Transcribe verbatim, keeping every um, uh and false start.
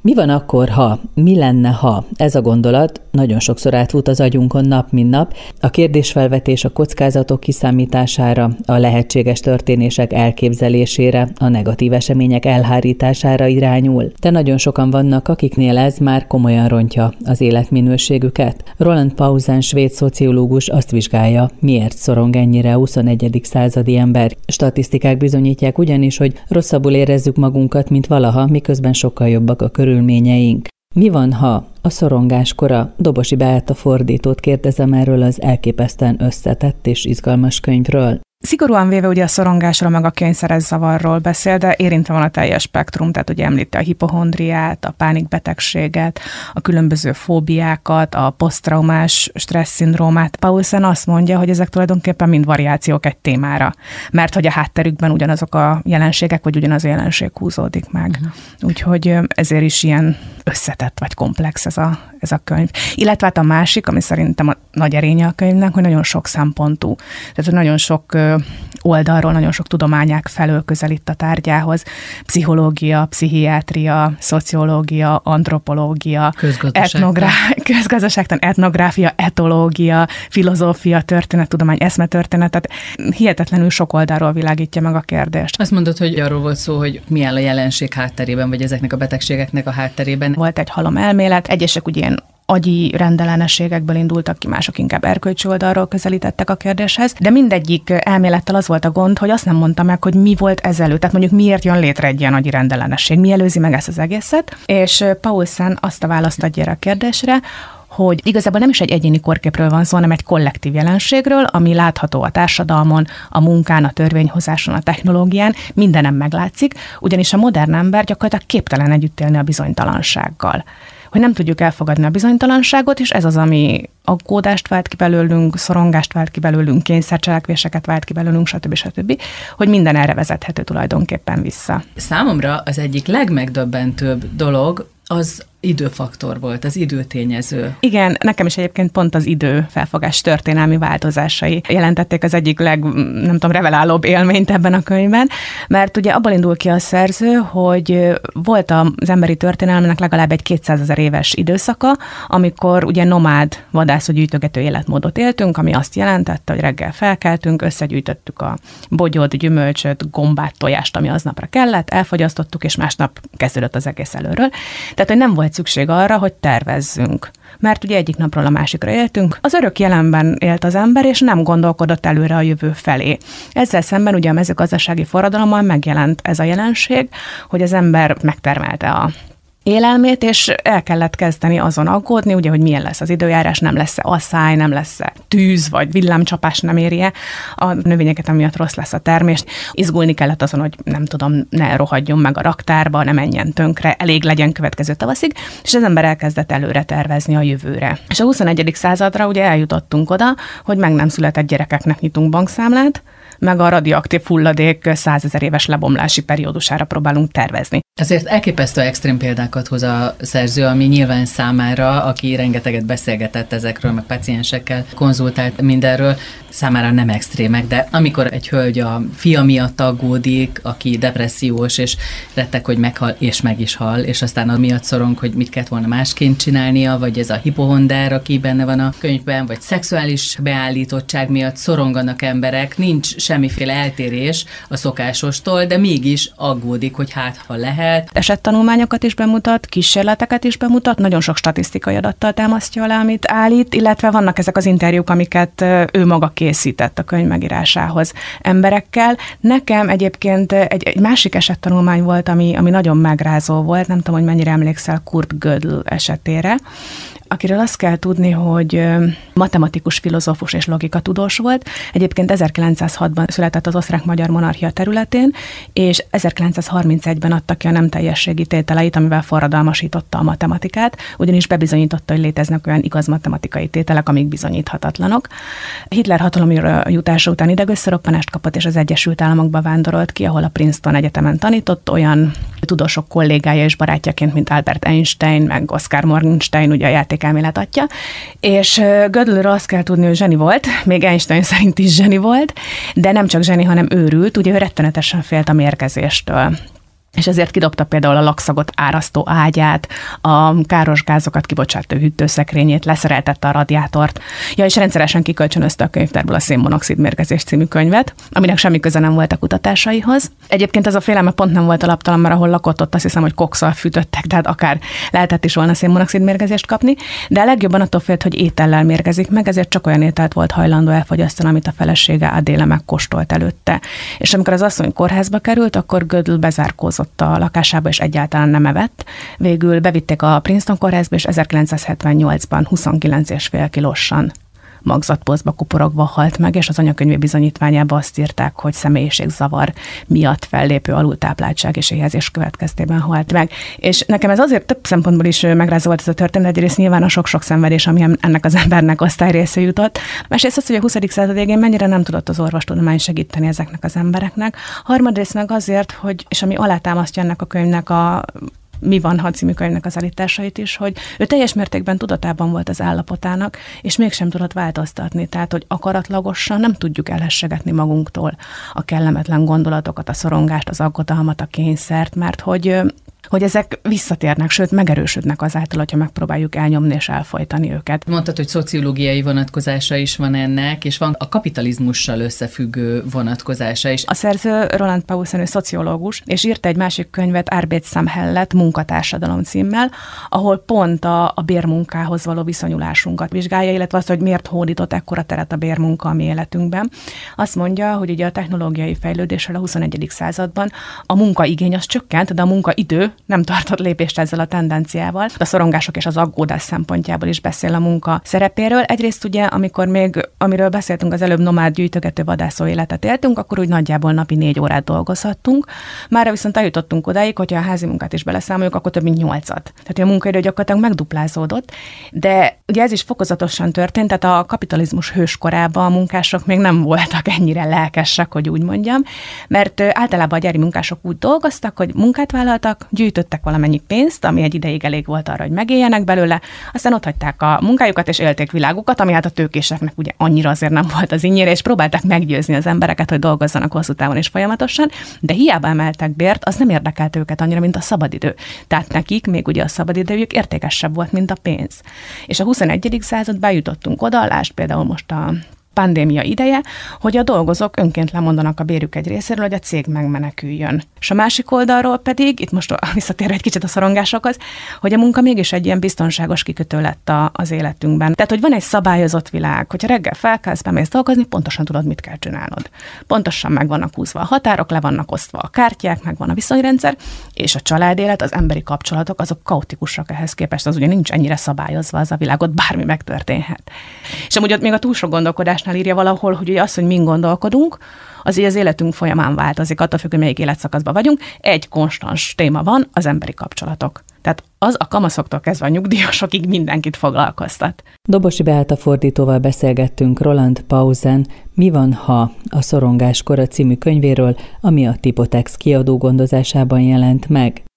Mi van akkor, ha? Mi lenne, ha? Ez a gondolat nagyon sokszor átfut az agyunkon nap, mint nap. A kérdésfelvetés a kockázatok kiszámítására, a lehetséges történések elképzelésére, a negatív események elhárítására irányul. De nagyon sokan vannak, akiknél ez már komolyan rontja az életminőségüket. Roland Paulsen, svéd szociológus azt vizsgálja, miért szorong ennyire a huszonegyedik századi ember. Statisztikák bizonyítják ugyanis, hogy rosszabbul érezzük magunkat, mint valaha, miközben sokkal jobbak a körülményeink. Mi van, ha a szorongás kora? Dobosi Beáta fordítót kérdezem erről az elképesztően összetett és izgalmas könyvről. Szigorúan véve ugye a szorongásról meg a kényszeres zavarról beszél, de érintve van a teljes spektrum, tehát ugye említi a hipohondriát, a pánikbetegséget, a különböző fóbiákat, a posztraumás stressz-szindrómát. Paulsen azt mondja, hogy ezek tulajdonképpen mind variációk egy témára, mert hogy a hátterükben ugyanazok a jelenségek, vagy ugyanaz a jelenség húzódik meg. Uh-huh. Úgyhogy ezért is ilyen összetett vagy komplex ez a, ez a könyv. Illetve hát a másik, ami szerintem a nagy erénye a könyvnek, hogy nagyon sok szempontú. Tehát nagyon sok oldalról, nagyon sok tudományák felől közelít a tárgyához. Pszichológia, pszichiátria, szociológia, antropológia, etnográfia, közgazdaságtan, etnográfia, etológia, filozófia, történettudomány, eszmetörténet, tehát hihetetlenül sok oldalról világítja meg a kérdést. Azt mondod, hogy arról volt szó, hogy mi áll a jelenség hátterében, vagy ezeknek a betegségeknek a hátterében. Volt egy halomelmélet, egyesek ugye ilyen agyi rendellenességekből indultak ki, mások inkább erkölcsi oldalról közelítettek a kérdéshez, de mindegyik elmélettel az volt a gond, hogy azt nem mondta meg, hogy mi volt ezelőtt, tehát mondjuk miért jön létre egy ilyen agyi rendellenesség, mi előzi meg ezt az egészet, és Paulsen azt a választ adja a kérdésre, hogy igazából nem is egy egyéni korképről van szó, hanem egy kollektív jelenségről, ami látható a társadalmon, a munkán, a törvényhozáson, a technológián, mindenem meglátszik, ugyanis a modern ember gyakorlatilag képtelen együtt élni a bizonytalansággal. Hogy nem tudjuk elfogadni a bizonytalanságot, és ez az, ami aggódást vált ki belőlünk, szorongást vált ki belőlünk, kényszercselekvéseket vált ki belőlünk, stb. stb., hogy minden erre vezethető tulajdonképpen vissza. Számomra az egyik legmegdöbbentőbb dolog az időfaktor volt, az időtényező. Igen, nekem is egyébként pont az idő felfogás történelmi változásai jelentették az egyik leg, nem tudom, revelálóbb élményt ebben a könyvben, mert ugye abból indul ki a szerző, hogy volt az emberi történelmének legalább egy kétszázezer éves időszaka, amikor ugye nomád vadászó gyűjtögető életmódot éltünk, ami azt jelentette, hogy reggel felkeltünk, összegyűjtöttük a bogyót, gyümölcsöt, gombát, tojást, ami aznapra kellett, elfogyasztottuk, és másnap kezdődött az egész előről. Tehát, hogy nem volt szükség arra, hogy tervezzünk. Mert ugye egyik napról a másikra éltünk. Az örök jelenben élt az ember, és nem gondolkodott előre a jövő felé. Ezzel szemben ugye a mezőgazdasági forradalommal megjelent ez a jelenség, hogy az ember megtermelte a élelmét, és el kellett kezdeni azon aggódni, ugye, hogy milyen lesz az időjárás, nem lesz-e asszály, nem lesz-e tűz, vagy villámcsapás nem éri-e a növényeket, amiatt rossz lesz a termés. Izgulni kellett azon, hogy nem tudom, ne rohadjon meg a raktárba, ne menjen tönkre, elég legyen következő tavaszig, és az ember elkezdett előre tervezni a jövőre. És a huszonegyedik századra ugye eljutottunk oda, hogy meg nem született gyerekeknek nyitunk bankszámlát, meg a radioaktív hulladék százezer éves lebomlási periódusára próbálunk tervezni. Azért elképesztő extrém példákat hoz a szerző, ami nyilván számára, aki rengeteget beszélgetett ezekről, meg paciensekkel konzultált mindenről, számára nem extrémek, de amikor egy hölgy a fia miatt aggódik, aki depressziós, és rettek, hogy meghal, és meg is hal, és aztán amiatt szorong, hogy mit kellett volna másként csinálnia, vagy ez a hipohonder, aki benne van a könyvben, vagy szexuális beállítottság miatt szoronganak emberek, nincs semmiféle eltérés a szokásostól, de mégis aggódik, hogy hát, ha lehet. Esettanulmányokat is bemutat, kísérleteket is bemutat, nagyon sok statisztikai adattal támasztja alá, amit állít, illetve vannak ezek az interjúk, amiket ő maga készített a könyv megírásához emberekkel. Nekem egyébként egy, egy másik esettanulmány volt, ami, ami nagyon megrázó volt, nem tudom, hogy mennyire emlékszel Kurt Gödel esetére, akiről azt kell tudni, hogy matematikus, filozófus és logikatudós volt. Egyébként ezerkilencszázhatban született az osztrák-magyar monarchia területén, és ezerkilencszázharmincegyben adta ki a nem teljességi tételeit, amivel forradalmasította a matematikát, ugyanis bebizonyította, hogy léteznek olyan igaz matematikai tételek, amik bizonyíthatatlanok. Hitler hatalomra jutása után idegösszeroppanást kapott, és az Egyesült Államokba vándorolt ki, ahol a Princeton Egyetemen tanított, olyan tudósok kollégája és barátjaként, mint Albert Einstein, meg Oscar Morgenstern, ugye a játékelmélet atya, és Gödelről azt kell tudni, hogy zseni volt, még Einstein szerint is zseni volt, de nem csak zseni, hanem őrült, ugye ő rettenetesen félt a mérgezéstől. és ezért kidobta például a lakszagot árasztó ágyát, a káros gázokat kibocsátó hűtőszekrényét, leszereltette a radiátort. Ja, és rendszeresen kikölcsönözte a könyvtárből a Szénmonoxid mérgezés című könyvet, aminek semmi köze nem volt a kutatásaihoz. Egyébként ez a félelme pont nem volt alaptalan, mert ahol lakott, ott azt hiszem, hogy kokszal fűtöttek, tehát akár lehetett is volna szénmonoxid mérgezést kapni, de a legjobban attól félt, hogy étellel mérgezik meg, ezért csak olyan ételt volt hajlandó elfogyasztani, amit a felesége Adéle megkóstolt előtte. És amikor az asszony kórházba került, akkor Gödel bezárkózott a lakásába, és egyáltalán nem evett. Végül bevitték a Princeton kórházba, és ezerkilencszázhetvennyolcban huszonkilenc egész öt kilósan magzatpózba kuporogva halt meg, és az anyakönyvi bizonyítványába azt írták, hogy személyiségzavar miatt fellépő alultápláltság és éhezés következtében halt meg. És nekem ez azért több szempontból is megrázó volt ez a történet, egyrészt nyilván a sok-sok szenvedés, ami ennek az embernek osztályrésze jutott. Másrészt az, hogy a huszadik század végén mennyire nem tudott az orvostudomány segíteni ezeknek az embereknek. Harmadrészt meg azért, hogy, és ami alátámasztja ennek a könyvnek a Mi van, ha című könyvnek az állításait is, hogy ő teljes mértékben tudatában volt az állapotának, és mégsem tudott változtatni. Tehát, hogy akaratlagosan nem tudjuk elhessegetni magunktól a kellemetlen gondolatokat, a szorongást, az aggodalmat, a kényszert, mert hogy hogy ezek visszatérnek, sőt megerősödnek azáltal, hogyha megpróbáljuk elnyomni és elfojtani őket. Mondtad, hogy szociológiai vonatkozása is van ennek, és van a kapitalizmussal összefüggő vonatkozása is. A szerző Roland Paulsen, ő szociológus, és írt egy másik könyvet, Arbeitssamhället, munkatársadalom címmel, ahol pont a, a bérmunkához való viszonyulásunkat vizsgálja, illetve azt, hogy miért hódított ekkora teret a bérmunka a mi életünkben. Azt mondja, hogy ugye a technológiai fejlődéssel a huszonegyedik században a munkaigény az csökkent, de a munkaidő nem tartott lépést ezzel a tendenciával. A szorongások és az aggódás szempontjából is beszél a munka szerepéről. Egyrészt ugye, amikor még, amiről beszéltünk az előbb, nomád gyűjtögető vadászó életet éltünk, akkor úgy nagyjából napi négy órát dolgozhattunk. Mára viszont eljutottunk odáig, hogyha a házi munkát is beleszámoljuk, akkor több mint nyolcat. Tehát a munkaidő gyakorlatilag megduplázódott, de ugye ez is fokozatosan történt, tehát a kapitalizmus hőskorában a munkások még nem voltak ennyire lelkesek, hogy úgy mondjam, mert általában a gyári munkások úgy dolgoztak, hogy munkát vállaltak, gyűjtöttek valamennyi pénzt, ami egy ideig elég volt arra, hogy megéljenek belőle, aztán otthagyták a munkájukat és élték világukat, ami hát a tőkéseknek ugye annyira azért nem volt az innyire, és próbálták meggyőzni az embereket, hogy dolgozzanak hosszú távon és folyamatosan, de hiába emeltek bért, az nem érdekelt őket annyira, mint a szabadidő. Tehát nekik még ugye a szabadidőjük értékesebb volt, mint a pénz. És a huszonegyedik században jutottunk oda, lásd például most a pandémia ideje, hogy a dolgozók önként lemondanak a bérük egy részéről, hogy a cég megmeneküljön. És a másik oldalról pedig, itt most visszatérve egy kicsit a szorongásokhoz, hogy a munka mégis egy ilyen biztonságos kikötő lett a, az életünkben. Tehát, hogy van egy szabályozott világ, hogyha reggel felkelsz, bemész dolgozni, pontosan tudod, mit kell csinálnod. Pontosan meg vannak húzva a határok, le vannak osztva a kártyák, meg van a viszonyrendszer, és a családélet, az emberi kapcsolatok, azok kaotikusak ehhez képest, az ugye nincs ennyire szabályozva az a világ, ott bármi megtörténhet. És amúgy ott még a túl sok gondolkodásnál írja valahol, hogy ugye az, hogy mind gondolkodunk, az így az életünk folyamán változik, attól függ, hogy melyik életszakaszban vagyunk. Egy konstans téma van, az emberi kapcsolatok. Tehát az a kamaszoktól kezdve a nyugdíjasokig mindenkit foglalkoztat. Dobosi Beáta fordítóval beszélgettünk Roland Paulsen Mi van, ha a Szorongáskora című könyvéről, ami a Typotex kiadó gondozásában jelent meg.